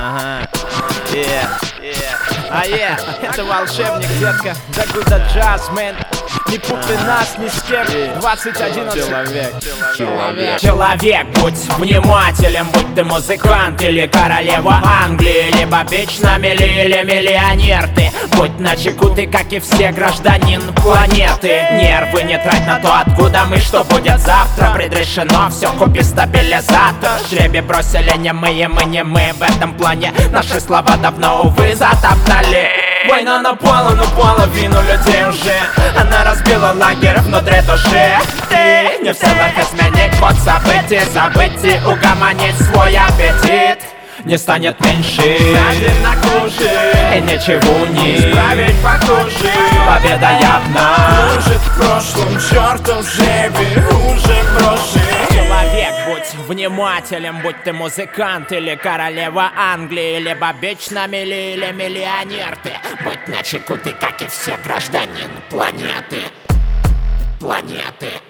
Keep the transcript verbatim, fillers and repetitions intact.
Ага, yeah, yeah. А yeah, это волшебник, детка, Дагуда Джазмен. Не путай нас ни с кем. двадцать одиннадцать. Человек, человек. Человек, будь внимателен, будь ты музыкант или королева Англии, либо бич на мели или миллионер ты. Будь начеку ты, как и все, гражданин планеты. Нервы не трать на то, откуда мы, что будет завтра. Предрешено, все, купи стабилизатор. Жребий бросили не мы, и мы не мы. В этом плане наши слова давно, увы, затоптали. Война напала, но половину людей уже. Она разбила лагерь внутри души. Ты не в силах изменить ход событий, забыть и угомонить свой аппетит. Не станет меньше, станет накружить, и ничего не исправить похуже. Победа явно кружит в прошлом, чертов жребий уже брошен. Человек, будь внимателен, будь ты музыкант или королева Англии, либо бич на мели или миллионер ты. Будь начеку ты, как и все, гражданин планеты. Планеты.